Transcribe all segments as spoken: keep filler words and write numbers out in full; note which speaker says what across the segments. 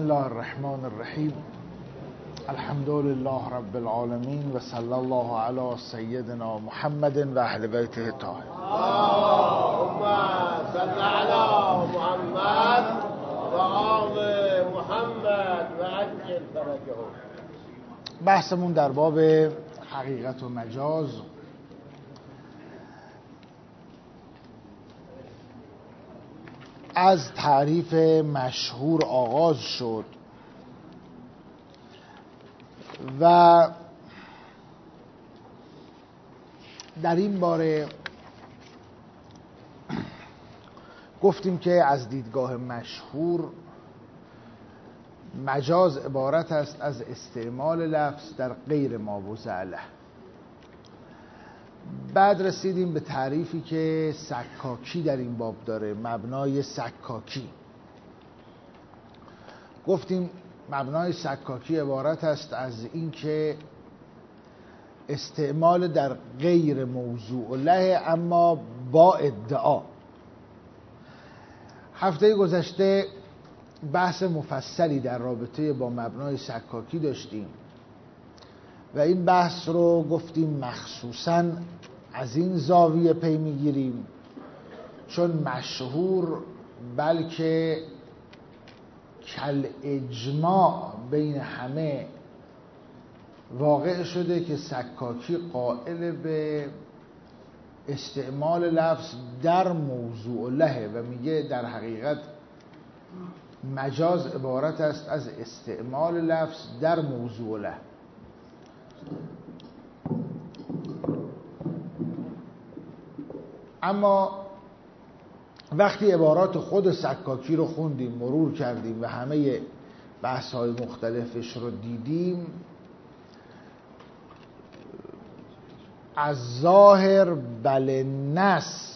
Speaker 1: الله الرحمن الرحیم. الحمد لله رب العالمین و صلی الله علی سیدنا محمد و اهل بیته الطاهرین.
Speaker 2: اللهم صل علی محمد و آل محمد و عجل فرجهم.
Speaker 1: بحثمون در باب حقیقت و مجاز از تعریف مشهور آغاز شد و در این باره گفتیم که از دیدگاه مشهور مجاز عبارت است از استعمال لفظ در غیر ما وضع له. بعد رسیدیم به تعریفی که سکاکی در این باب داره، مبنای سکاکی. گفتیم مبنای سکاکی عبارت است از این که استعمال در غیر موضوع له اما با ادعا. هفته گذشته بحث مفصلی در رابطه با مبنای سکاکی داشتیم و این بحث رو گفتیم مخصوصاً از این زاویه پی میگیریم چون مشهور بلکه کل اجماع بین همه واقع شده که سکاکی قائل به استعمال لفظ در موضوع له و میگه در حقیقت مجاز عبارت است از استعمال لفظ در موضوع له. اما وقتی عبارات خود سکاکی رو خوندیم، مرور کردیم و همه بحث‌های مختلفش رو دیدیم، از ظاهر بل نص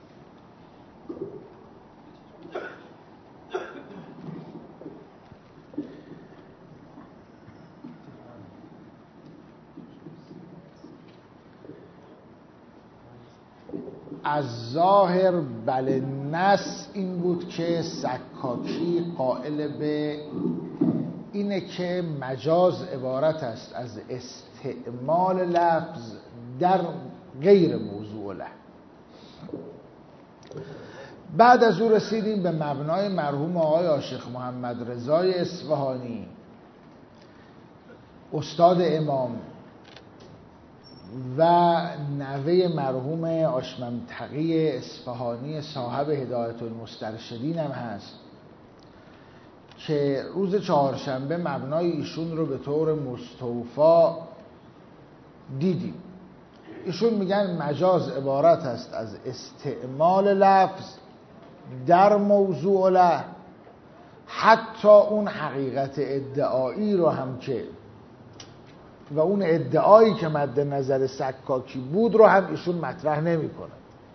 Speaker 1: از ظاهر بل نص این بود که سکاکی قائل به اینه که مجاز عبارت است از استعمال لفظ در غیر موضوع له. بعد از او رسیدیم به مبنای مرحوم آقای عاشق محمد رضای اصفهانی، استاد امام و نوه مرحوم آشمم تقی اصفهانی صاحب هدایت المسترشدین هم هست که روز چهارشنبه مبنای ایشون رو به طور مستوفا دیدیم. ایشون میگن مجاز عبارت است از استعمال لفظ در موضوع له، حتی اون حقیقت ادعایی رو هم که و اون ادعایی که مد نظر سکاکی بود رو هم ایشون مطرح نمی‌کنه.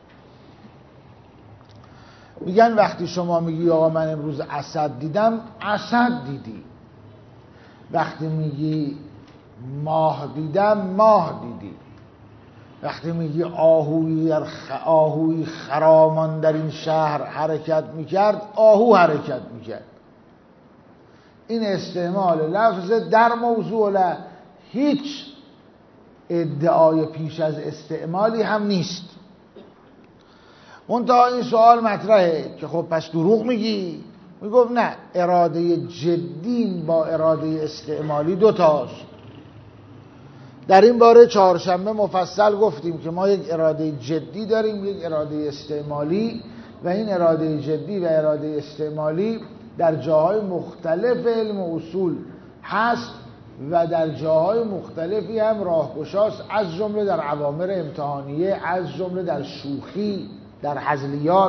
Speaker 1: میگن وقتی شما میگی آقا من امروز اسد دیدم، اسد دیدی. وقتی میگی ماه دیدم، ماه دیدی. وقتی میگی آهوی در خ... آهوی خرامان در این شهر حرکت میکرد، آهو حرکت میکرد. این استعمال لفظ در موضوع له، هیچ ادعای پیش از استعمالی هم نیست. منتها این سوال مطرحه که خب پس دروغ میگی؟ میگفت نه، اراده جدی با اراده استعمالی دوتاست. در این باره چهارشنبه مفصل گفتیم که ما یک اراده جدی داریم، یک اراده استعمالی، و این اراده جدی و اراده استعمالی در جاهای مختلف علم و اصول هست و در جاهای مختلفی هم راهگشاست، از جمله در اوامر امتحانیه، از جمله در شوخی، در هزلیات.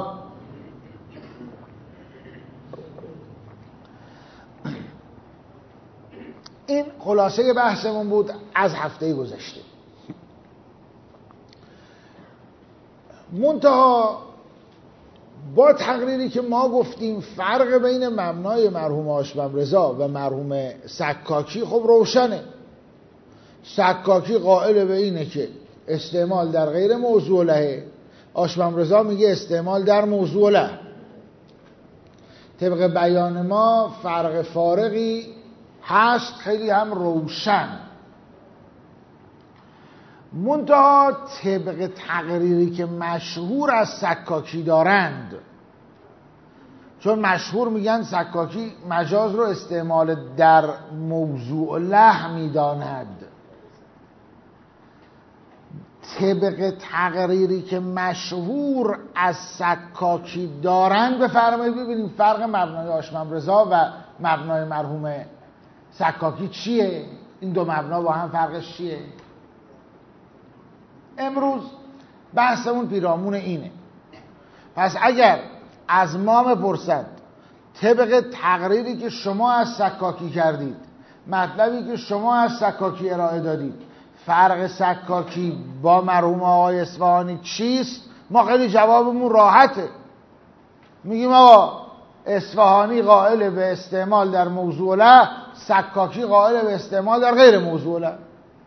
Speaker 1: این خلاصه بحثمون بود از هفته گذشته. منتها با تقریری که ما گفتیم فرق بین مبنای مرحوم آشمم رضا و مرحوم سکاکی خب روشنه. سکاکی قائل به اینه که استعمال در غیر موضوع له، آشمم رضا میگه استعمال در موضوع له. طبق بیان ما فرق فارقی هست، خیلی هم روشن. منتها طبق تقریری که مشهور از سکاکی دارند، چون مشهور میگن سکاکی مجاز رو استعمال در موضوع له میداند، طبق تقریری که مشهور از سکاکی دارند بفرمایید ببینیم فرق مبنای هاشم رضا و مبنای مرحوم سکاکی چیه؟ این دو مبنا با هم فرقش چیه؟ امروز بحثمون پیرامون اینه. پس اگر از ما بپرسد طبق تقریری که شما از سکاکی کردید، مطلبی که شما از سکاکی ارائه دادید، فرق سکاکی با مرحوم آقای اصفهانی چیست؟ ما خیلی جوابمون راحته، میگیم آقا اصفهانی قائل به استعمال در موضوع له، سکاکی قائل به استعمال در غیر موضوع له،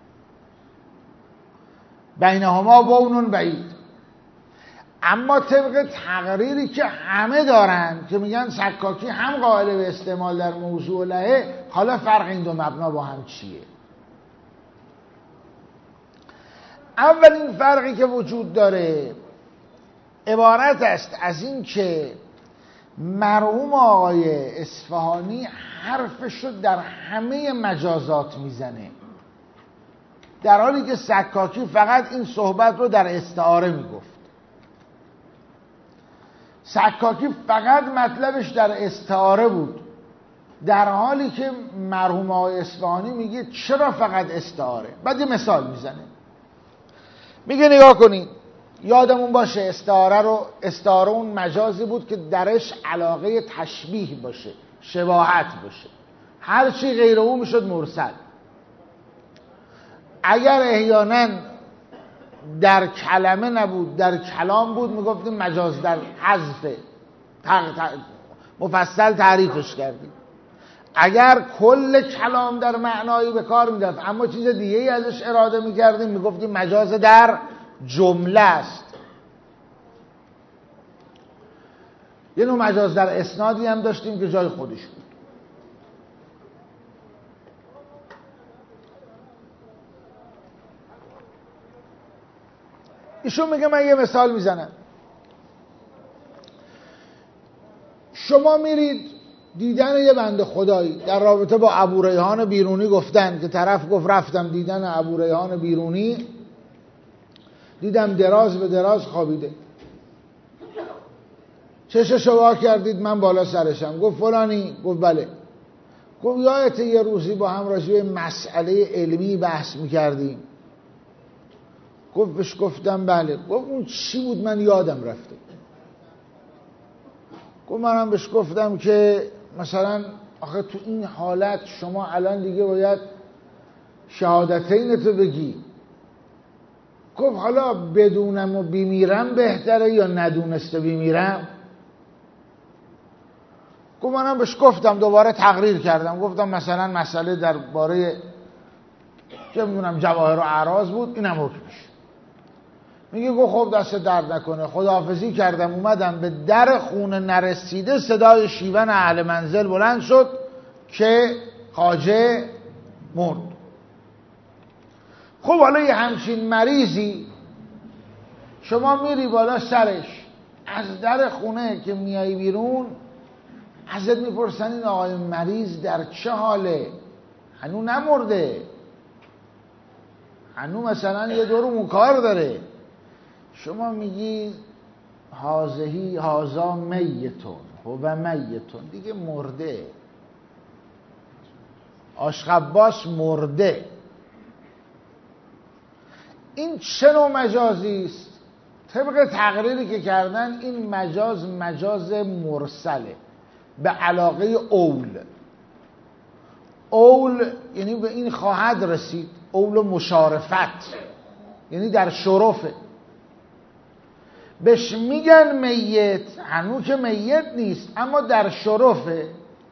Speaker 1: بینهما بونون بعید. اما طبق تقریری که همه دارن که میگن سکاکی هم قائل به استعمال در موضوع له، حالا فرق این دو مبنا با هم چیه؟ اولین فرقی که وجود داره عبارت است از این که مرحوم آقای اصفهانی حرفشو در همه مجازات میزنه، در حالی که سکاکی فقط این صحبت رو در استعاره میگفت. سکاکی فقط مطلبش در استعاره بود، در حالی که مرحوم آقای اصفهانی میگه چرا فقط استعاره. بعد یه مثال میزنه، میگه نگاه کنید، یادمون باشه استعاره رو استعاره اون مجازی بود که درش علاقه تشبیه باشه، شباهت باشه، هر چی غیر او میشد مرسل. اگر احیانا در کلمه نبود در کلام بود میگفتیم مجاز در حذف، مفصل تعریفش کردیم. اگر کل کلام در معنایی به کار میرفت اما چیز دیگه ای ازش اراده میکردیم میگفتیم مجاز در جمله است. یه نوع مجاز در اسنادی هم داشتیم که جای خودش بود. ایشون میگه من یه مثال میزنم، شما میرید دیدن یه بنده خدایی، در رابطه با ابو ریحان بیرونی گفتن که طرف گفت رفتم دیدن ابو ریحان بیرونی، دیدم دراز به دراز خوابیده، چششو وا کردید من بالا سرشم، گفت فلانی؟ گفت بله. گفت یادت یه روزی با هم راجع به مسئله علمی بحث میکردیم؟ گفت بهش گفتم بله. گفت اون چی بود؟ من یادم رفته. گفت منم بهش گفتم که مثلا آخه تو این حالت شما الان دیگه باید شهادتین تو بگی. گفت حالا بدونم و بیمیرم بهتره یا ندونسته بیمیرم؟ گفت منم بهش گفتم، دوباره تقریر کردم، گفتم مثلا مسئله درباره چه میدونم جواهر و اعراض بود، اینم حکمش. میگه گفت خب دست درد نکنه، خداحافظی کردم اومدم به در خونه نرسیده صدای شیون اهل منزل بلند شد که خواجه مرد. خب حالا یه همچین مریضی شما میری بالا سرش، از در خونه که میای بیرون ازت میپرسن این آقای مریض در چه حاله؟ هنو نمرده، هنو مثلا یه دور کار داره. شما میگی هازهی هازا میتون و میتون، دیگه مرده، آشخباس مرده. این چه نوع مجازی است؟ طبق تقریری که کردن این مجاز مجاز مرسله به علاقه اول. اول یعنی به این خواهد رسید، اول مشارفت یعنی در شرفه. بهش میگن میت، هنوز که میت نیست اما در شرفه.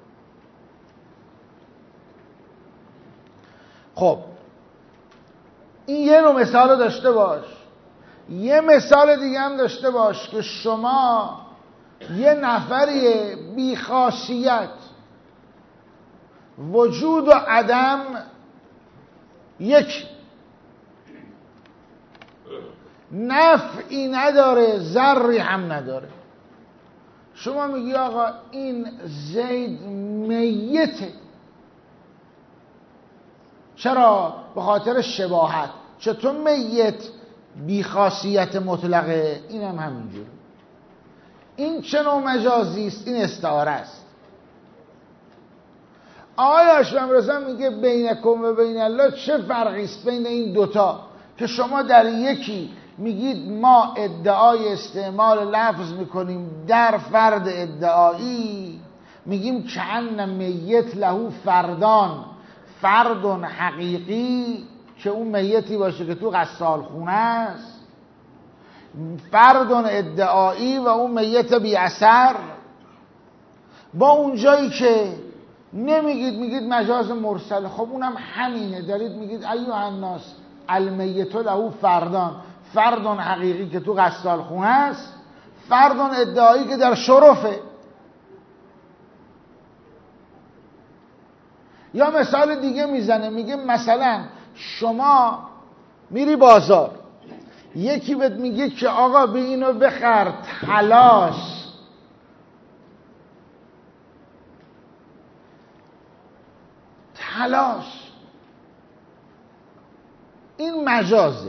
Speaker 1: خب این یه نوع مثال رو داشته باش. یه مثال دیگه هم داشته باش که شما یه نفری بی خاصیت، وجود و عدم یک، نفعی نداره ضری هم نداره. شما میگی آقا این زید میته، چرا؟ به خاطر شباهت. چطور میت بی خاصیت مطلقه؟ این هم همینجور. این چه نوع مجازی است؟ این استعاره است. آقای هاشمی رضا میگه بینکم و بین الله چه فرقی است بین این دوتا که شما در یکی میگید ما ادعای استعمال لفظ میکنیم در فرد ادعایی، میگیم کأن میت له فردان، فرد حقیقی که اون میتی باشه که تو غسال خونه است، فرد ادعایی و اون میت بی اثر. با اون جایی که نمیگید، میگید مجاز مرسل، خب اونم همینه، دارید میگید ایها الناس المیت له فردان، فرد حقیقی که تو غسال خونه است، فرد ادعایی که در شرفه. یا مثال دیگه میزنه، میگه مثلا شما میری بازار، یکی بهت میگه که آقا به اینو بخر طلاست، طلاست، این مجازه.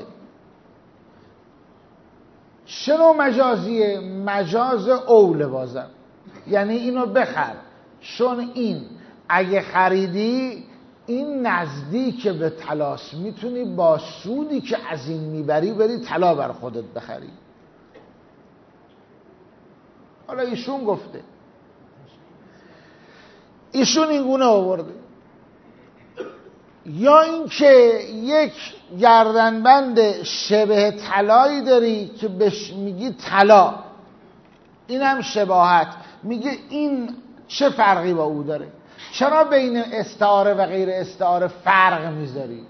Speaker 1: چه نوع مجازیه؟ مجاز اوله بازم، یعنی اینو بخر، چون این اگه خریدی این نزدیک به طلاست، میتونی با سودی که از این میبری بری طلا بر خودت بخری. حالا ایشون گفته، ایشون این گونه آورده. یا اینکه یک گردنبند شبه طلایی داری که بهش میگی طلا، اینم شباهت، میگه این چه فرقی با او داره؟ چرا بین استعاره و غیر استعاره فرق میذارید؟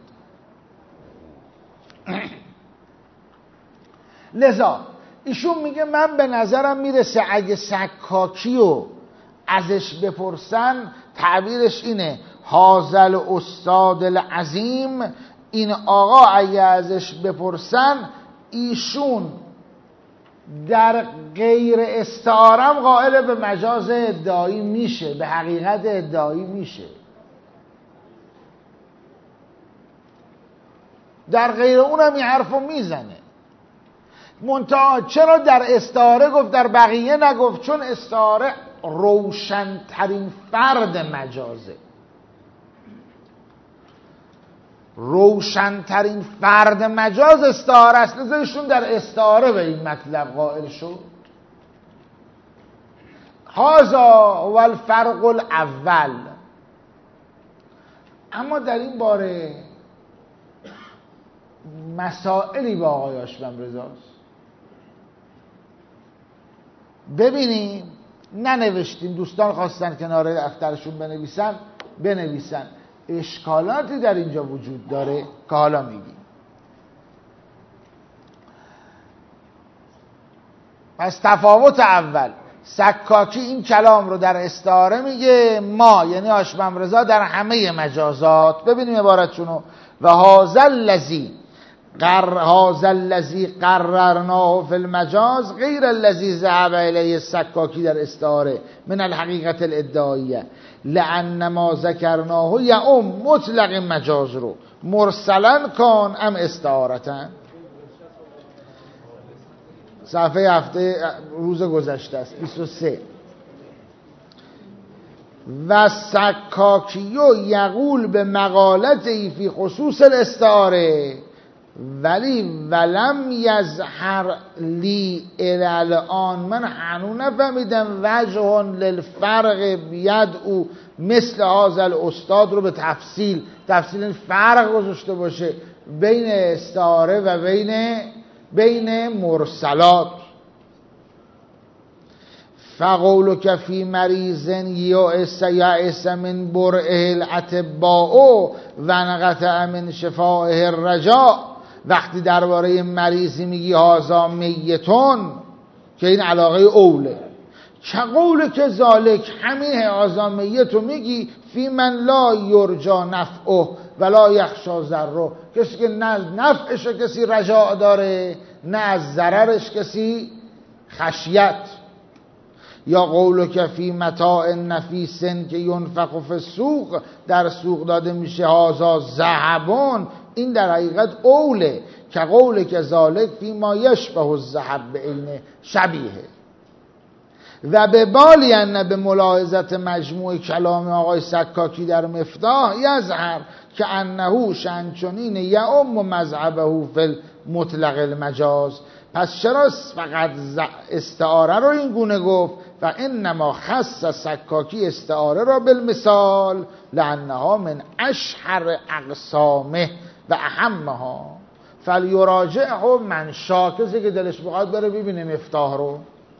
Speaker 1: لذا ایشون میگه من به نظرم میرسه اگه سکاکی رو ازش بپرسن، تعبیرش اینه هازل استاد العظیم، این آقا اگه ازش بپرسن ایشون در غیر استعارم قائل به مجاز ادعایی میشه، به حقیقت ادعایی میشه. در غیر اونم این حرفو میزنه. منتها چرا در استعاره گفت در بقیه نگفت؟ چون استعاره روشنترین فرد مجازه، روشنترین فرد مجاز استعاره است. لذا ایشون در استعاره به این مطلب قائل شد. هذا و الفرق الاول. اما در این باره مسائلی با آقای هاشمی رضاست. ببینیم، ننوشتیم، دوستان خواستن کنار دفترشون بنویسن، بنویسن. اشکالاتی در اینجا وجود داره که حالا میگیم. پس تفاوت اول، سکاکی این کلام رو در استعاره میگه، ما یعنی هاشمی رضا در همه مجازات. ببینیم عبارتشونو. و هذا الذی قر هذا الذی قررناه فی المجاز غیر الذی ذهب الیه السکاکی در استعاره من الحقیقت الادعایه لان ما ذکرناه یعم مطلق مجاز رو مرسلا کان ام استعارتن. صفحه هفته روز گذشته است بیست و سه. و سکاکیو یقول به مقالته فی خصوص الاستعاره ولی ولم یظهر لی الان، من هنو نفهمیدم وجه للفرق بید او مثل هذا الاستاد رو به تفصیل تفصیل این فرق گذاشته باشه بین استعاره و بین بین مرسلات. فقولک فی مریض یائس یائس من برئه الاطباء و انقطع من شفائه الرجاء. وقتی درباره مریضی میگی هازا میتون که این علاقه اوله، که قول که ذالک همین هذا تو میگی فی من لا یرجا نفعه ولا یخشا ضره، کسی که نه نفعش کسی رجاء داره نه از ضررش کسی خشیت. یا قول که فی متاع نفیس که ینفق فی السوق، در سوق داده میشه هذا ذهبون، این در حقیقت اوله که قول که ذالک فی ما یشبه الذهب به عین شبیه. و به بالی ان به ملاحظت مجموع کلام آقای سکاکی در مفتاح یظهر که انه شنچنین یعم مذهبه فی مطلق المجاز. پس چرا فقط استعاره رو این گونه گفت؟ و انما خص سکاکی استعاره را بالمثال لانها من اشهر اقسامه و اهمها فلیراجعه من شاء، کسی که دلش بخواد بره ببینه مفتاح رو.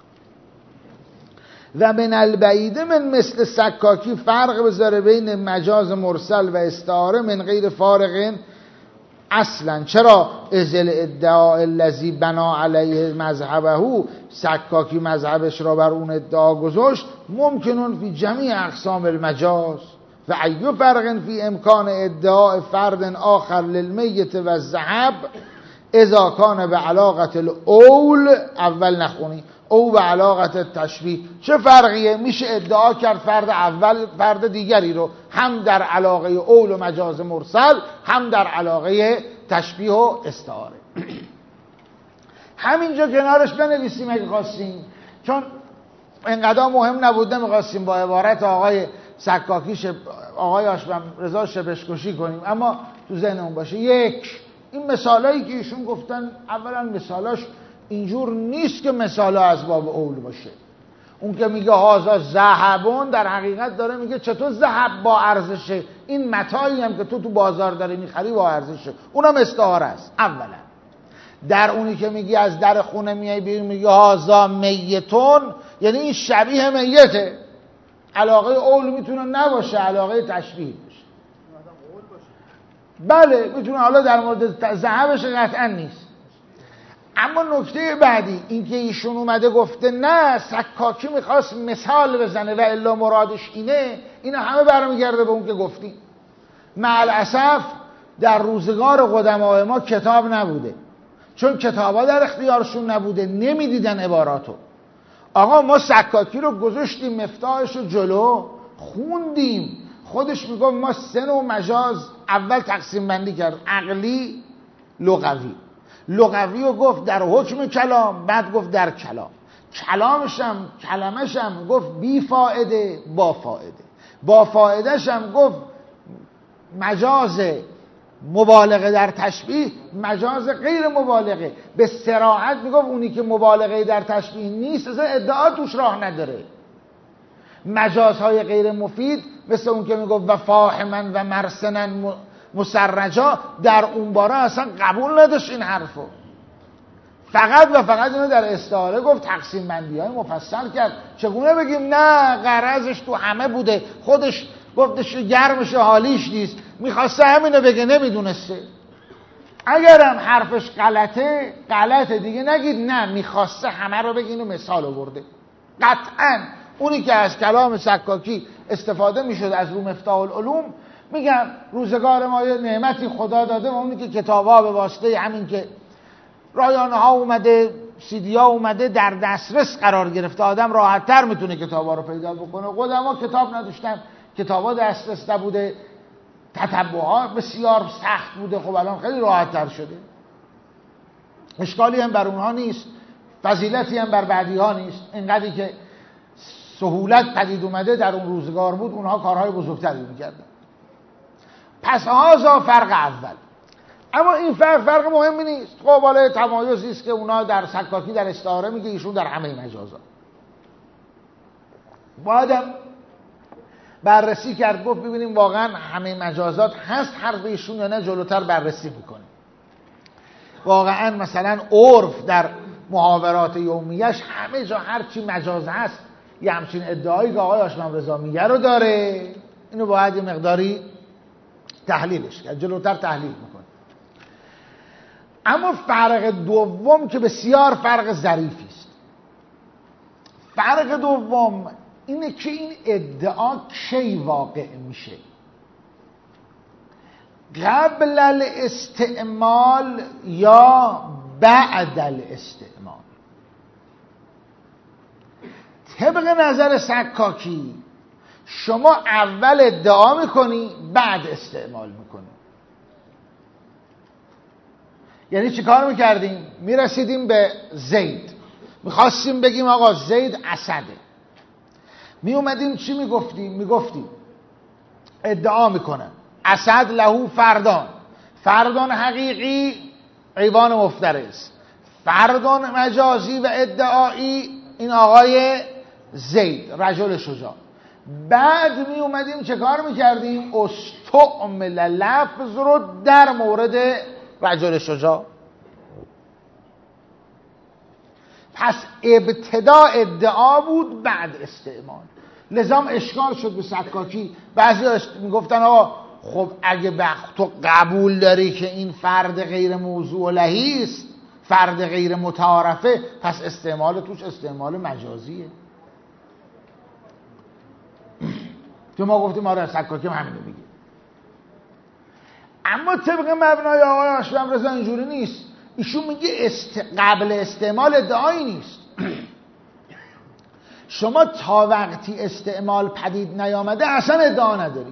Speaker 1: و من البعید من مثل سکاکی فرق بذاره بین مجاز مرسل و استعاره من غیر فارق اصلا. چرا؟ ازل ادعا الذی بنا علیه مذهبه، سکاکی مذهبش را بر اون ادعا گذاشت، ممکنون فی جمیع اقسام المجاز و ایو فرق فی امکان ادعا فرد آخر للمیت و الذهب اذا کان به علاقت الاول، اول نخونی، او به علاقت تشبیه. چه فرقیه؟ میشه ادعا کرد فرد اول فرد دیگری رو هم در علاقه اول و مجاز مرسل هم در علاقه تشبیه و استعاره. همینجا کنارش بنویسیم اگه خواستیم، چون اینقدر مهم نبود نمیخواستیم با عبارت آقای سکاکی شب... آقای آشبم رضا شبشکشی کنیم، اما تو ذهنمون باشه. یک، این مثالایی که ایشون گفتن اولا مثالاش اینجور نیست که مثالا از باب اول باشه. اون که میگه هازا ذهبون در حقیقت داره میگه چطور ذهب با ارزشه، این متاعی هم که تو تو بازار داری میخری با ارزشه، اونم استعاره است. اولا در اونی که میگی از در خونه میای بیرون میگه هازا میتون، یعنی این شبیه میته، علاقه اول میتونه نباشه، علاقه تشبیه باشه. بله میتونه، حالا در مورد ذهبش قطعا نیست. اما نکته بعدی این که ایشون اومده گفته نه سکاکی میخواست مثال بزنه و الا مرادش اینه، اینا همه برمیگرده به اون که گفتیم. مع الاسف در روزگار قدمای ما کتاب نبوده، چون کتابا در اختیارشون نبوده نمیدیدن عباراتو. آقا ما سکاکی رو گذاشتیم مفتاحش رو جلو خوندیم، خودش میگه ما سه نوع مجاز اول تقسیم بندی کرد، عقلی لغوی. لغوی رو گفت در حکم کلام، بعد گفت در کلام. کلامشم کلمشم گفت بی فائده با فائده، با فائدهشم گفت مجاز مبالغه در تشبیه، مجاز غیر مبالغه. به صراحت میگفت اونی که مبالغه در تشبیه نیست اصلا ادعا توش راه نداره. مجازهای غیر مفید مثل اون که میگفت و فاحما و مرسنا مسرجا، در اون باره اصلا قبول نداشت این حرفو. فقط و فقط اینو در استعاره گفت، تقسیم بندی های مفصل کرد. چگونه بگیم نه غرضش تو همه بوده، خودش گفتش گرمش حالیش نیست، میخواسته همینو بگه نمیدونسته. اگرم حرفش غلطه غلطه دیگه، نگید نه میخواسته همه رو بگه، اینو مثال آورده. قطعا اونی که از کلام سکاکی استفاده میشد از رو مفتاح العلوم، میگم روزگار ما یه نعمتی خدا داده و اونی که کتابا به واسطه همین که رایانه ها اومده، سیدی ها اومده، در دسترس قرار گرفته، آدم راحت تر میتونه کتابا رو پیدا بکنه. قدما کتاب نداشتن، کتابا دسترس نبوده، تتبعات بسیار سخت بوده. خب الان خیلی راحت تر شده، اشکالی هم بر اونها نیست، فضیلتی هم بر بعدی ها نیست. اینقدری که سهولت پدید اومده در اون روزگار بود، اونها کارهای بزرگتری میکردن. پس هازا فرق اول. اما این فرق فرق مهمی نیست. خب حالا تمایزی است که اونا در سکاکی در استعاره میگه، ایشون در همه مجازات. بعدم بررسی کرد، گفت ببینیم واقعا همه مجازات هست حرف ایشون یا نه، جلوتر بررسی میکنیم. واقعا مثلا عرف در محاورات یومیش همه جا هر چی مجاز هست یه همچین ادعایی که آقای آشنام رضا میگه رو داره. اینو باید یه مقداری تحلیلش کرد، جلوتر تحلیل میکنه. اما فرق دوم که بسیار فرق ظریفی است، فرق دوم اینه که این ادعا کی واقع میشه؟ قبل الاستعمال یا بعد الاستعمال؟ طبق نظر سکاکی شما اول ادعا میکنی بعد استعمال میکنی. یعنی چی کار میکردیم؟ میرسیدیم به زید، میخواستیم بگیم آقا زید اسده، میومدیم چی میگفتیم؟ میگفتیم ادعا میکنن اسد لهو فردان، فردان حقیقی ایوان مفترس، فردان مجازی و ادعایی این آقای زید رجل شجاع. بعد می اومدیم چه کار میکردیم؟ استعمل لفظ رو در مورد رجل شجاع. پس ابتدا ادعا بود بعد استعمال. لذا اشکال شد به سکاکی. بعضی میگفتن آقا خب اگه بخ تو قبول داری که این فرد غیر موضوع لهی است، فرد غیر متعارفه، پس استعمال توش استعمال مجازیه. که ما گفتیم آره سکاکی همینو میگه. اما طبق مبنای آقای هاشمی رضا اینجوری نیست. ایشون میگه است... قبل استعمال ادعایی نیست. شما تا وقتی استعمال پدید نیامده اصلا ادعا نداری.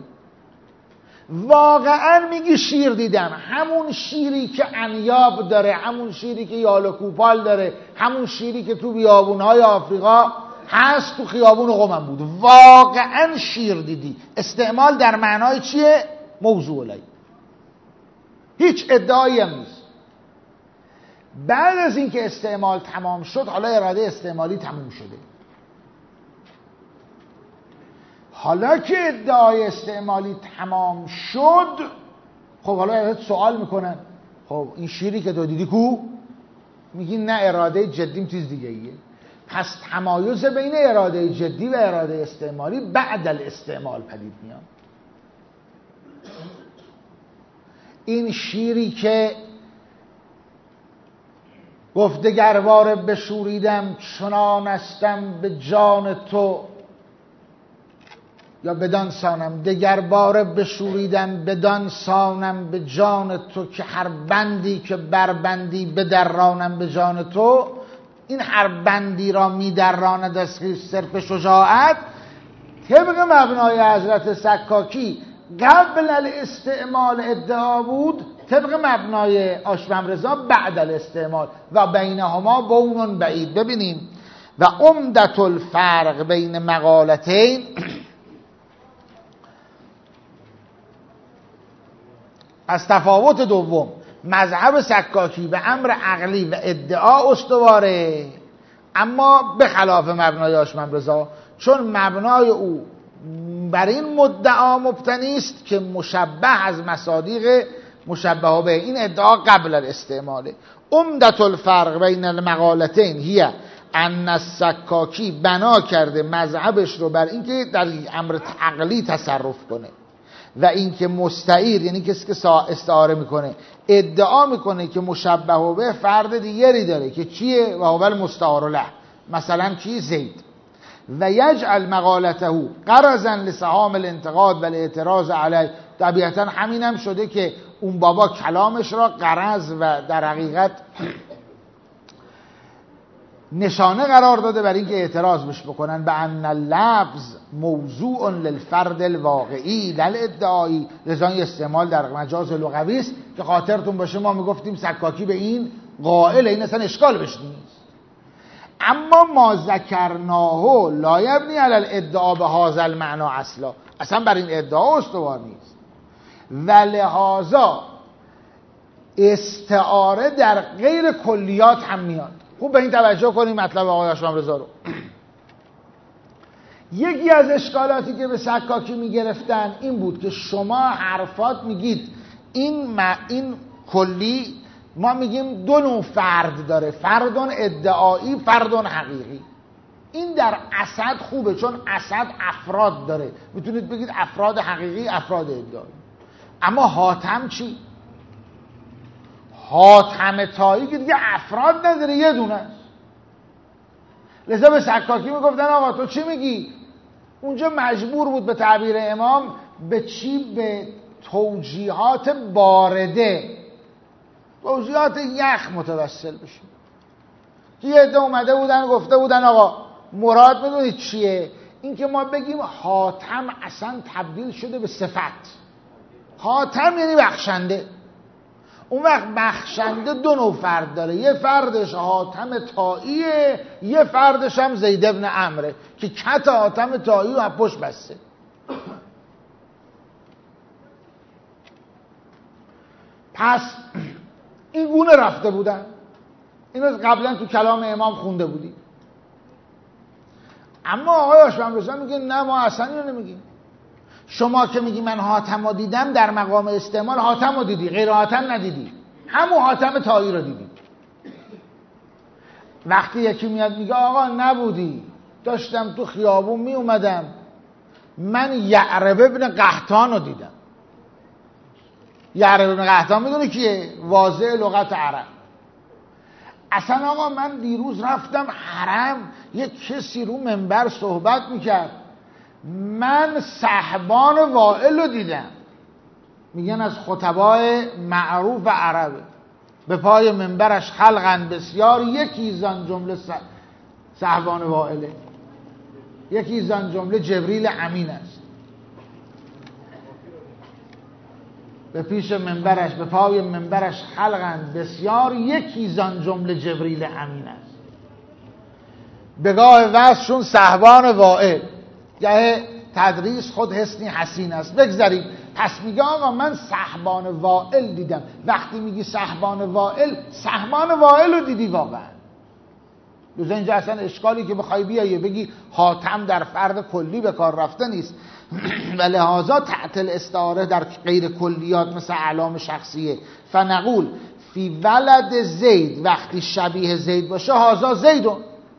Speaker 1: واقعا میگی شیر دیدم، همون شیری که انیاب داره، همون شیری که یال و کوپال داره، همون شیری که تو بیابونهای آفریقا هست، تو خیابون قم بود. واقعا شیر دیدی. استعمال در معنای چیه؟ موضوع لهی. هیچ ادعایی هم نیست. بعد از اینکه استعمال تمام شد، حالا اراده استعمالی تموم شده. حالا که ادعای استعمالی تمام شد، خب حالا سوال میکنن خب این شیری که تو دیدی کو؟ میگی نه اراده جدیم چیز دیگه ایه. پس تمایز بین اراده جدی و اراده استعمالی بعد الاستعمال پدید میاد. این شیری که گفت دگرباره بشوریدم چنان استم به جان تو، یا بدان سانم دگرباره بشوریدم بدان سانم به جان تو، که هر بندی که بربندی بدرانم به جان تو. این هر بندی را میدراند از صرف شجاعت. طبق مبنای حضرت سکاکی قبل الاستعمال ادعا بود، طبق مبنای هاشمی رضا بعد الاستعمال و بینهما بون بعید. ببینیم و عمدة الفرق بین مقالتین از تفاوت دوم، مذهب سکاکی به امر عقلی و ادعا استواره، اما به خلاف مبنای هاشمی رضا، چون مبنای او بر این مدعا مبتنی است که مشبه از مصادیق مشبه به این ادعا قبل الاستعماله. عمدة الفرق بین المقالتین هی ان السکاکی بنا کرده مذهبش رو بر اینکه در امر عقلی تصرف کنه، و اینکه مستعیر یعنی کسی که استعاره میکنه ادعا میکنه که مشبه به فرد دیگری داره که چیه؟ و هو المستعار له، مثلا کی؟ زید. و یجعل مقالته غرضا لسهام الانتقاد و الاعتراض علیه. طبیعتا همینم شده که اون بابا کلامش را غرض و در حقیقت نشانه قرار داده برای اینکه اعتراض بش بکنن. به ان اللفظ موضوع للفرد الواقعی للادعایی. لذا استعمال در مجاز لغوی است که خاطرتون باشه ما میگفتیم سکاکی به این قائل، این اصلا اشکال بش نیست. اما ما ذکرناه لا یبنی علی الادعا به هذا المعنی اصلا، اصلا بر این ادعا استوار نیست. و لهذا استعاره در غیر کلیات هم میاد. خوب به این توجه کنیم مطلب آقای هاشمی رضا رو. یکی از اشکالاتی که به سکاکی میگرفتن این بود که شما حرفات میگید این م... این کلی، ما میگیم دو نوع فرد داره، فردون ادعایی، فردون حقیقی. این در اسد خوبه چون اسد افراد داره، میتونید بگید افراد حقیقی، افراد ادعایی. اما حاتم چی؟ حاتم طایی که دیگه افراد نداره، یه دونه است. لذا به سکاکی میگفتن آقا تو چی میگی؟ اونجا مجبور بود به تعبیر امام به چی؟ به توجیهات بارده، توجیهات یخ متوسل بشه. که یه عده اومده بودن گفته بودن آقا مراد میدونید چیه؟ این که ما بگیم حاتم اصلا تبدیل شده به صفت. حاتم یعنی بخشنده. اون وقت بخشنده دو نوع فرد داره، یه فردش حاتم طائیه، یه فردش هم زید ابن عمره که کت حاتم طایی و پشت بسته. پس این گونه رفته بودن. اینو قبلا تو کلام امام خونده بودی. اما آقای هاشمی رضا میگه نه ما اصلا اینو نمیگیم. شما که میگی من حاتم رو دیدم، در مقام استعمال حاتم رو دیدی، غیر حاتم ندیدی، همون حاتم طایی رو دیدی. وقتی یکی میاد میگه آقا نبودی، داشتم تو خیابون میومدم من یعرب ابن قحطان رو دیدم. یعرب ابن قحطان میدونی کیه؟ واضع لغت عرب. اصلا آقا من دیروز رفتم حرم، یک کسی رو منبر صحبت میکرد، من صحبان وائل رو دیدم. میگن از خطبای معروف عربه، به پای منبرش خلقن بسیار، یکی زن جمله صحبان وائله، یکی زن جمله جبریل امین است. به پیش منبرش، به پای منبرش خلقن بسیار، یکی زن جمله جبریل امین است. بگاه وصفشون صحبان وائل، گه تدریس خود حسنی حسین است. بگذاریم. پس میگه آقا من صحبان وائل دیدم. وقتی میگی صحبان وائل، صحبان وائل رو دیدی واقعا. لذا اینجا اصلا اشکالی که بخوای بیایی بگی حاتم در فرد کلی به کار رفته نیست و لحاظا تحت الاستعاره در غیر کلیات مثل اعلام شخصیه. فنقول فی ولد زید، وقتی شبیه زید باشه هازا زیدون،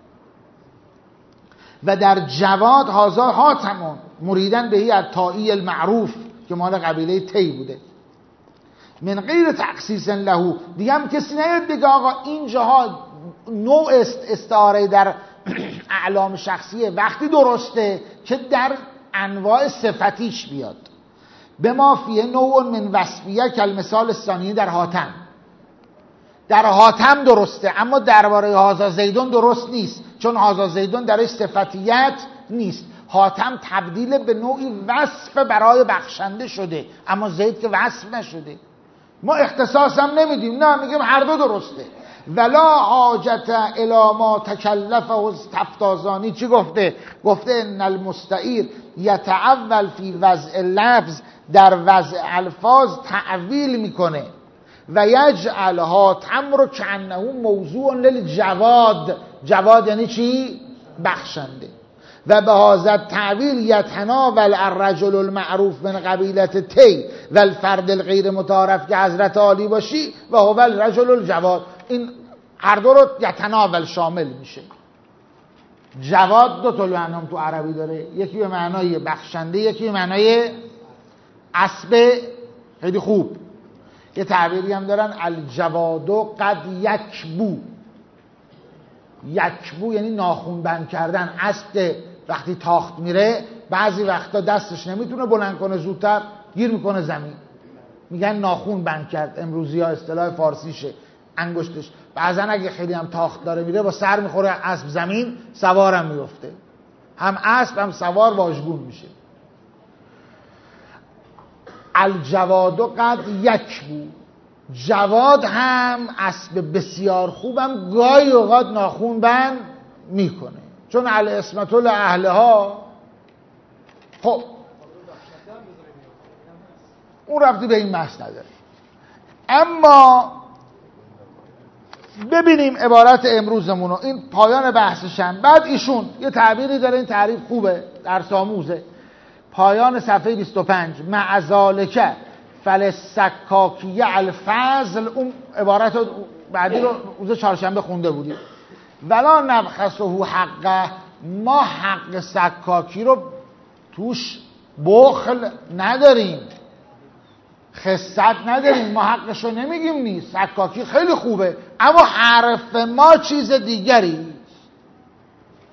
Speaker 1: و در جواد هازا حاتمون مریدن بهی از طائی المعروف که مال قبیله تی بوده. من غیر تخصیص لهو، دیگه هم کسی نیاد بگه آقا این جاها نوع استعاره در اعلام شخصیه وقتی درسته که در انواع صفتیش بیاد. به ما فیه نوع من وصفیه کالمثال ثانیه در حاتم. در حاتم درسته، اما درباره هازا زیدون درست نیست، چون هازا زیدون درش صفتیت نیست. حاتم تبدیل به نوعی وصف برای بخشنده شده، اما زید که وصف نشده. ما اختصاص هم نمیدیم، نه میگیم هر دو درسته. ولا حاجت الی ما تکلفه تفتازانی. چی گفته؟ گفته ان المستعیر یتعول فی وضع لفظ، در وضع الفاظ تعویل میکنه و یجعل حاتم رو کانه موضوع للجواد. جواد یعنی چی؟ بخشنده. و به هذا تعویل یتناول الرجل المعروف من قبیلت تی و الفرد الغیر متعارف که حضرت عالی باشی و هو الرجل الجواد. این هر دو رو یتناول شامل میشه. جواد دو تا معنی تو عربی داره، یکی به معنای بخشنده، یکی به معنای اسب خیلی خوب. یه تعبیری هم دارن الجوادو قد یکبو. یکبو یعنی ناخون بند کردن. اسب وقتی تاخت میره بعضی وقتا دستش نمیتونه بلند کنه، زودتر گیر میکنه زمین، میگن ناخون بند کرد. امروزی ها اصطلاح فارسیشه، انگشتش. بعضا اگه خیلی هم تاخت داره میره با سر میخوره اسب زمین، سوارم میفته، هم اسب هم سوار واژگون میشه. الجوادو قد یکبو. جواد هم اسب بسیار خوبم گاهی اوقات ناخون بند میکنه، چون الاسمت لاهلها. خب اون رفتی به این بحث نداره. اما ببینیم عبارت امروزمون رو، این پایان بحثشن. بعد ایشون یه تعبیری داره، این تعریف خوبه، درس آموزه. پایان صفحه بیست و پنج، مع ذالک فلسکاکیه الفضل. اون عبارت رو بعدی رو روز چهارشنبه خونده بودیم. ولا نبخسه حقه، ما حق سکاکی رو توش بخل نداریم، خست نداریم، ما حقش رو نمیگیم نیست. سکاکی خیلی خوبه، اما حرف ما چیز دیگری.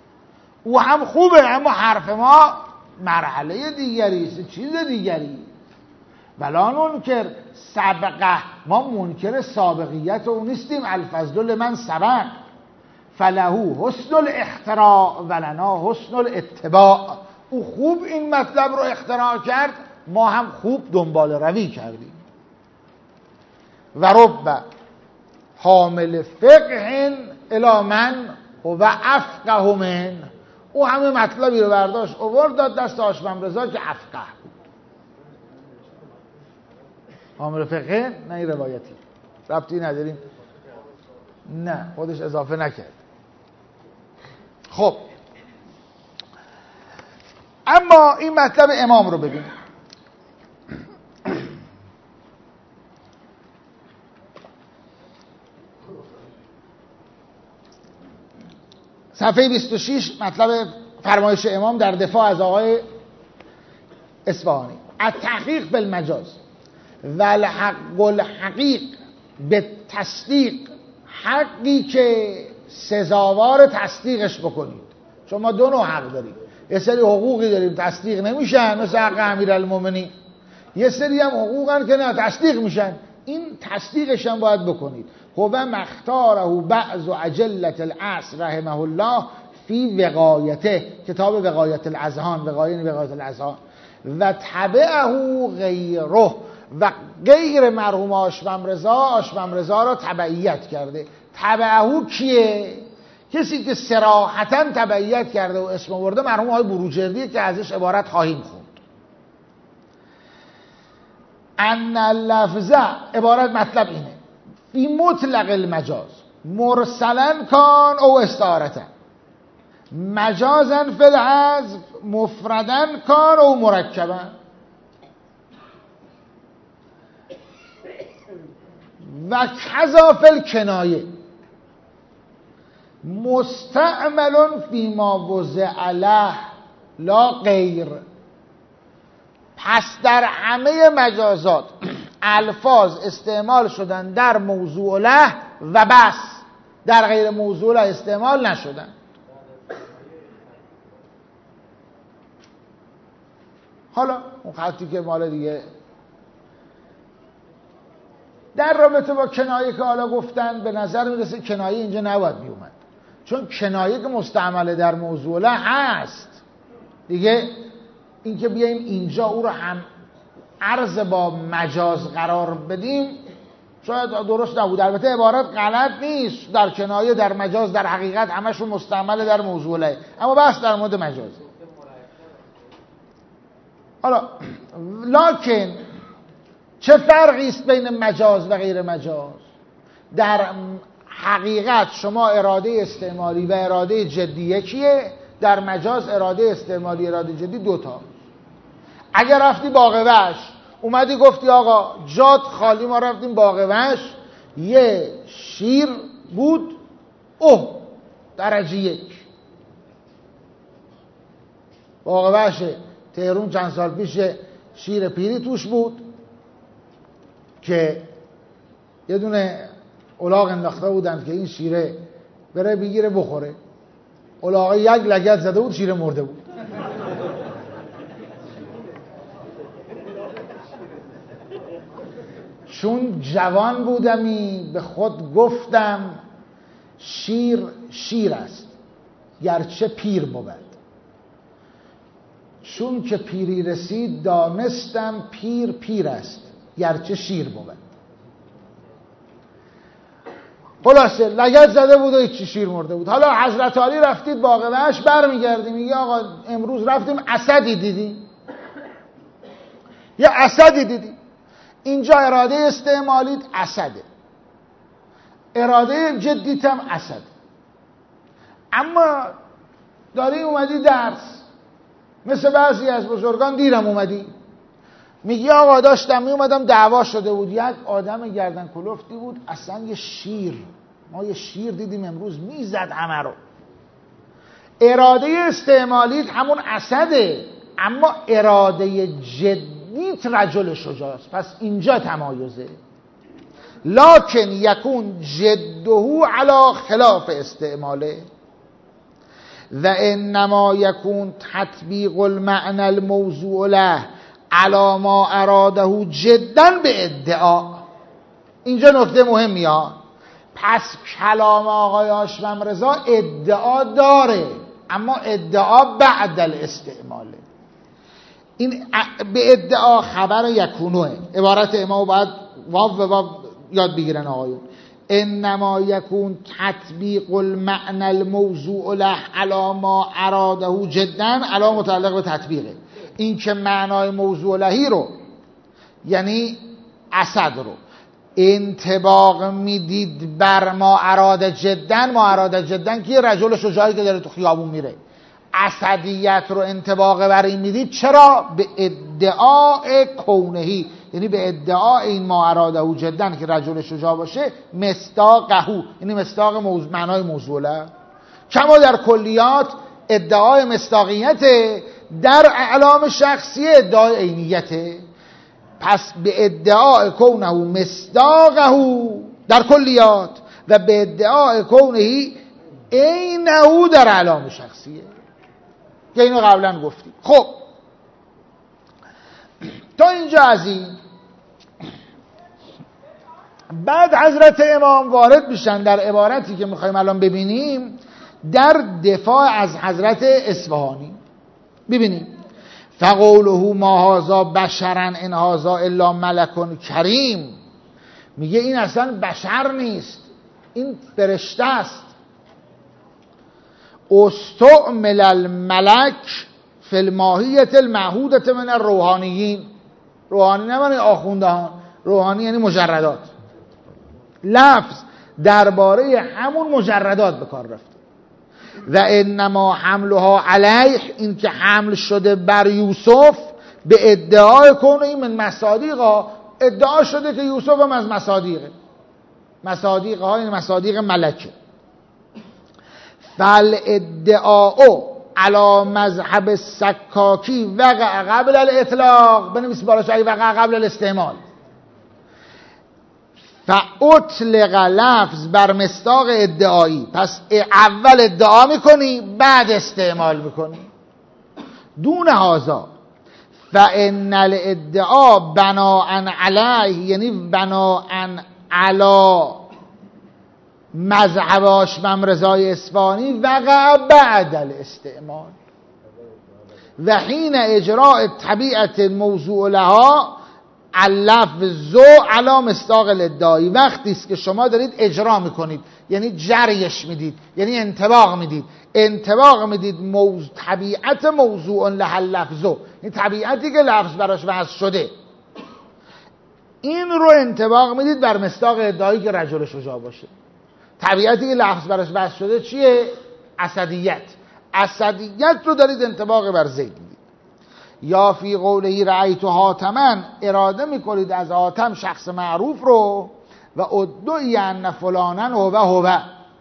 Speaker 1: او هم خوبه، اما حرف ما مرحله دیگری است، چیز دیگری. ولا ننکر سبقه، ما منکر سابقیت او نیستیم. الفضل لمن سبق فله حسن الاختراع ولنا حسن الاتباع. او خوب این مطلب رو اختراع کرد، ما هم خوب دنبال روی کردیم. و رب حامل فقه الی من و افقه من، او همه مطلبی رو برداشت آورد داد دست هاشم رضا که افقه بود. حامل فقه نه این روایتی ربطی نداریم، نه خودش اضافه نکرد. خب اما این مطلب امام رو ببینیم. صفحه بیست و شش مطلب فرمایش امام در دفاع از آقای اصفهانی. التحقیق بالمجاز و الحق الحقیق به تصدیق، حقی که سزاوار تصدیقش بکنید. چون ما دو نوع حق داریم، یه سری حقوقی داریم تصدیق نمیشن مثل حق امیرالمومنین، یه سری هم حقوقن که نه تصدیق میشن، این تصدیقش هم باید بکنید. هو مختاره بعض اجلة العصر رحمه الله فی وقایته، کتاب وقایت الاذهان، وقایت وقایت الاذهان، و تبعه غیره، و غیر مرحوم هاشم رضا هاشم رضا را تبعیت کرده. تبعه کیه؟ کسی که صراحتاً تبعیت کرده و اسم آورده مرحوم آقای بروجردی که ازش عبارت خواهیم خوند. ان اللفظه، عبارت مطلب اینه، فی مطلق المجاز مرسلا کان او استعارتا، مجازا فی الحذف مفردا کان او مرکبا، و کذا فی الکنایه مستعمل فیما وضع له لا غیر. پس در همه مجازات الفاظ استعمال شدن در موضوع له و بس، در غیر موضوع له استعمال نشدن. حالا اون خطی که مال دیگه در رابطه با کنایه که حالا گفتن، به نظر میرسه کنایه اینجا نباید میومد، چون کنایه که مستعمل در موضوع له هست دیگه. این که بیاییم اینجا او رو هم عرض با مجاز قرار بدیم شاید درست نبود. البته عبارت غلط نیست، در کنایه در مجاز در حقیقت همشون مستعمل در موضوع له، اما بحث در مورد مجازه. حالا لکن چه فرقی است بین مجاز و غیر مجاز؟ در حقیقت شما اراده استعمالی و اراده جدی یکیه، در مجاز اراده استعمالی اراده جدی دوتا. اگر رفتی باغ وحش اومدی گفتی آقا جات خالی، ما رفتیم باغ وحش، یه شیر بود اوه درجه یک، باغ وحش تهرون چند سال پیش شیر پیری توش بود که یه دونه الاغ انداخته بودند که این شیره بره بگیره بخوره، الاغ یک لگد زده بود، شیره مرده بود. چون جوان بودمی به خود گفتم شیر شیر است گرچه پیر بود، چون که پیری رسید دانستم پیر پیر است گرچه شیر بود. خلاصه لگد زده بود و هیچی، شیر مرده بود. حالا حضرت علی رفتید باغ وحش، برمیگردیم میگه آقا امروز رفتیم اسدی دیدیم، یه اسدی دیدیم. اینجا اراده استعمالیت اسده، اراده جدیت هم اسده، اما داری اومدی درس، مثل بعضی از بزرگان دیرم اومدی میگی آقا داشتم می اومدم دعوا شده بود، یک آدم گردن کلفتی بود اصلا یه شیر، ما یه شیر دیدیم امروز میزد همه رو. اراده استعمالیت همون اسده، اما اراده جدیت رجل شجاعست. پس اینجا تمایزه. لکن یکون جده علی خلاف استعماله و انما یکون تطبیق المعنى الموضوع له علی ما اراده جدا به ادعا. اینجا نکته مهمی ها. پس کلام آقای هاشم رضا ادعا داره، اما ادعا بعد الاستعماله. این به ادعا خبر یکونوه. عبارت امام باید واو و واو یاد بگیرن آقایون. انما یکون تطبیق المعنى الموضوع له علی ما اراده جدا، علی متعلق به تطبیقه. این که معنای موضوع لهی رو یعنی اسد رو انطباق میدید بر ما اراده جدا. ما اراده جدا که رجل شجاعی که داره تو خیابون میره، اسدیت رو انطباق بر این میدید. چرا؟ به ادعای کونهی، یعنی به ادعای این ما اراده جدا که رجل شجاع باشه، مصداقهو، یعنی مصداق موضوع، معنای موضوع له. کما در کلیات ادعای مصداقیت، در اعلام شخصی ادعای عینیته. پس به ادعای کونه مصداقه در کلیات و به ادعای کونه عینه در اعلام شخصیه که اینو قبلا گفتیم. خب تا اینجا از این. بعد حضرت امام وارد میشن در عبارتی که میخوایم الان ببینیم، در دفاع از حضرت اصفهانی. ببینیم فقوله ما هذا بشرا ان هذا الا ملک کریم. میگه این اصلا بشر نیست، این فرشته است. استعمل الملک فی الماهیت المعهودت من الروحانیین. روحانی نمانه آخوندهان، روحانی یعنی مجردات. لفظ درباره همون مجردات به کار رفته. و انما حملها علیه، این که حمل شده بر یوسف به ادعای کنه من مصادیقها، ادعا شده که یوسف هم از مصادیقه. مصادیق ها این مصادیق ملکه. فل ادعاء علی مذهب سکاکی وقع قبل الاطلاق. بنویس بالا شایی وقع قبل الاستعمال. فاطلق لفظ بر مصداق ادعایی. پس اول ادعا میکنی بعد استعمال میکنی. دون هذا فان الادعا بناء علیه، یعنی بناء علی مذهب هاشم رضای اصفهانی وقع بعد الاستعمال و حین اجراء طبیعت موضوع لها اللفظ علی مصداق الادعایی. وقتی است که شما دارید اجرا میکنید، یعنی جریش میدید، یعنی انطباق میدید. انطباق میدید موضوع طبیعت موضوع لها اللفظ، این طبیعتی که لفظ براش وضع شده، این رو انطباق میدید بر مصداق ادعایی که رجل شجاع باشه. طبیعتی که لفظ براش وضع شده چیه؟ اسدیت. اسدیت رو دارید انطباق بر زید میدید. یا فی قوله رأیت حاتما، اراده میکنید از حاتم شخص معروف رو، و ادعی ان فلانا هو هو.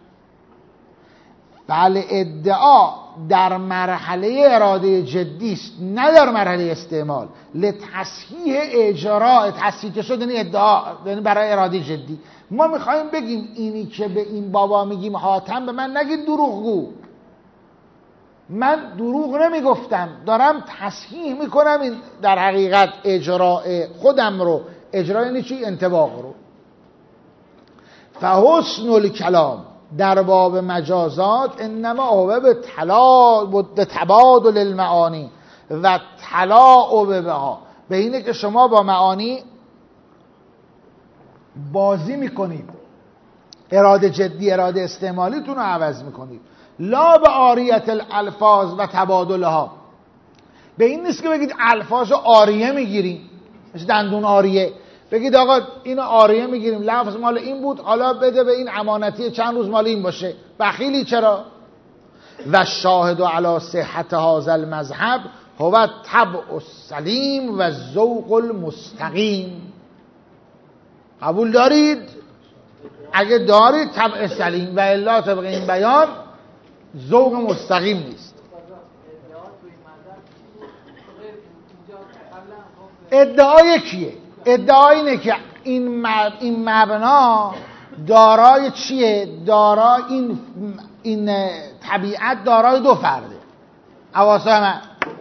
Speaker 1: بله ادعا در مرحله اراده جدی است، نه در مرحله استعمال. لتصحیح اجراء، تصحیح که شد یعنی ادعا، یعنی برای اراده جدی. ما میخوایم بگیم اینی که به این بابا میگیم حاتم، به من نگید دروغگو. من دروغ نمیگفتم، دارم تصحیح میکنم این در حقیقت اجراء خودم رو. اجراء یعنی چی؟ انطباق رو. فحسن الکلام در باب مجازات انما هو به تلا به تبادل المعانی و تلاعب بها، به اینه که شما با معانی بازی میکنید، اراده جدی اراده استعمالیتون رو عوض میکنید. لا به عاریت الالفاظ و تبادلها، به این نیست که بگید الفاظ رو عاریه میگیریم، مثل دندون عاریه، بگید آقا اینو عاریه میگیریم، لفظ مال این بود، حالا بده به این امانتی چند روز مال این باشه. بخیلی چرا؟ و شاهد علی صحت هذا المذهب هو طبع السلیم و ذوق المستقیم. قبول دارید؟ اگه دارید طبع سلیم، و الا طبق این بیان ذوق مستقیم نیست. ادعا یکیه. ادعا اینه که این این مبنا دارای چیه؟ دارای این این طبیعت دارای دو فرده. حواسای من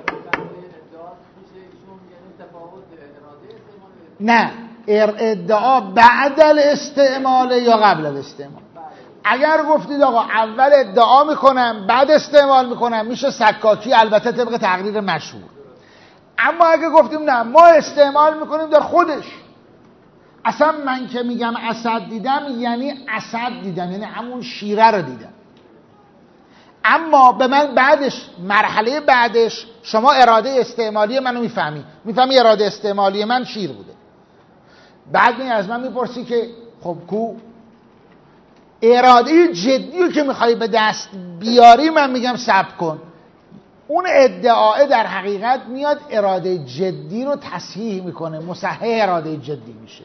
Speaker 1: نه، ادعا بعد الاستعمال یا قبل الاستعمال. اگر گفتید آقا اول ادعا میکنم بعد استعمال میکنم میشه سکاکی، البته طبق تقریر مشهور. اما اگه گفتیم نه ما استعمال میکنیم در خودش، اصلا من که میگم اسد دیدم یعنی اسد دیدم، یعنی همون شیره رو دیدم، اما به من بعدش مرحله بعدش شما اراده استعمالی منو میفهمی میفهمی اراده استعمالی من شیر بوده. بعد می از من میپرسی که خب کو اراده جدی رو که میخوای به دست بیاری، من میگم صبر کن. اون ادعای در حقیقت میاد اراده جدی رو تصحیح میکنه، مصحح اراده جدی میشه.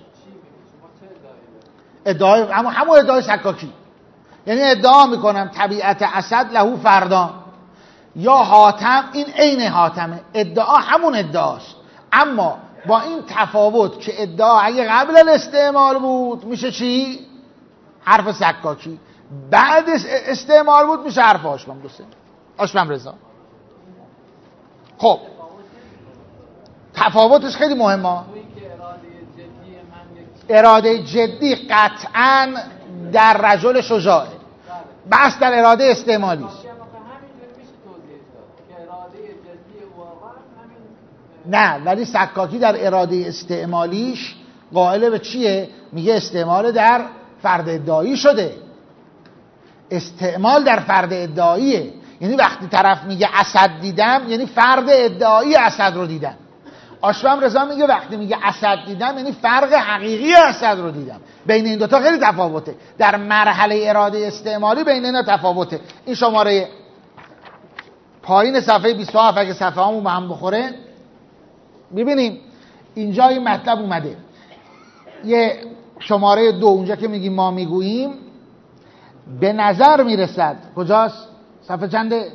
Speaker 1: ادعای اما همون ادعای سکاکی، یعنی ادعا میکنم طبیعت اسد لهو فردان یا حاتم، این عین حاتمه، ادعا همون ادعاست، اما با این تفاوت که ادعا اگه قبل الاستعمال بود میشه چی؟ حرف سکاکی، بعد استعمال بود میشه حرف آشبم دوسته آشبم رضا. خب تفاوتش خیلی مهمه. اراده جدی قطعاً در رجل شجاعه، بس در اراده استعمالی است. نه، ولی سکاکی در اراده استعمالیش قائل به چیه؟ میگه استعمال در فرد ادعایی شده. استعمال در فرد ادعاییه، یعنی وقتی طرف میگه اسد دیدم یعنی فرد ادعایی اسد رو دیدم. آشبم رضا میگه وقتی میگه اسد دیدم یعنی فرق حقیقی اسد رو دیدم. بین این دوتا خیلی تفاوته، در مرحله اراده استعمالی بین اینا تفاوته. این شماره پایین صفحه بیست و هفت اگه صفحه همون به هم بخوره ببینیم اینجا این مطلب اومده. یه شماره دو اونجا که میگیم ما میگوییم به نظر میرسد، کجاست؟ صفحه چنده؟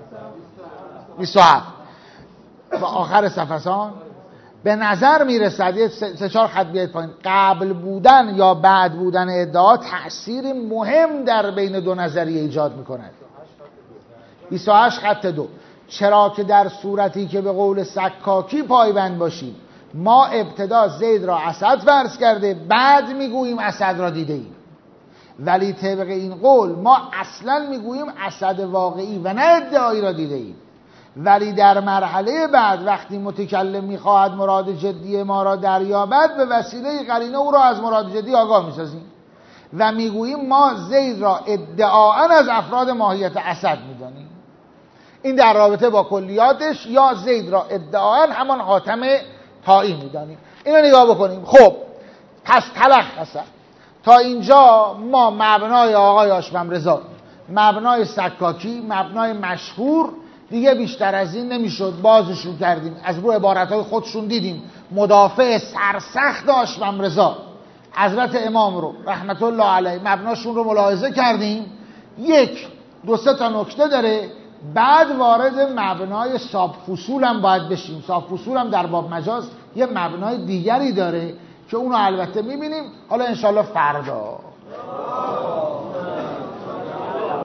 Speaker 1: بیست و هفت و آخر صفحه هان به نظر میرسد، یه سه چهار خط بیاید پایین، قبل بودن یا بعد بودن ادعا تأثیر مهم در بین دو نظریه ایجاد میکند. بیست و هشت خط دو، چرا که در صورتی که به قول سکاکی پایبند باشیم ما ابتدا زید را اسد فرض کرده بعد میگوییم اسد را دیده ایم، ولی طبق این قول ما اصلا میگوییم اسد واقعی و نه ادعایی را دیده ایم، ولی در مرحله بعد وقتی متکلم میخواهد مراد جدی ما را دریابد به وسیله قرینه او را از مراد جدی آگاه میسازیم و میگوییم ما زید را ادعاء از افراد ماهیت اسد میدانیم. این در رابطه با کلیاتش، یا زید را ادعاء همان حاتم طائی میدانیم. اینو نگاه بکنیم. خب پس تلخصا تا اینجا ما مبنای آقای آشبم رضا، مبنای سکاکی، مبنای مشهور، دیگه بیشتر از این نمیشد. بازشون کردیم، از رو عبارتهای خودشون دیدیم مدافع سرسخت آشبم رضا حضرت امام رو رحمت الله علیه مبناشون رو ملاحظه کردیم. یک دو سه تا نکته داره، بعد وارد مبنای ساب فصول هم باید بشیم. ساب فصول هم در باب مجاز یه مبنای دیگری داره که اونو البته میبینیم حالا انشالله فردا.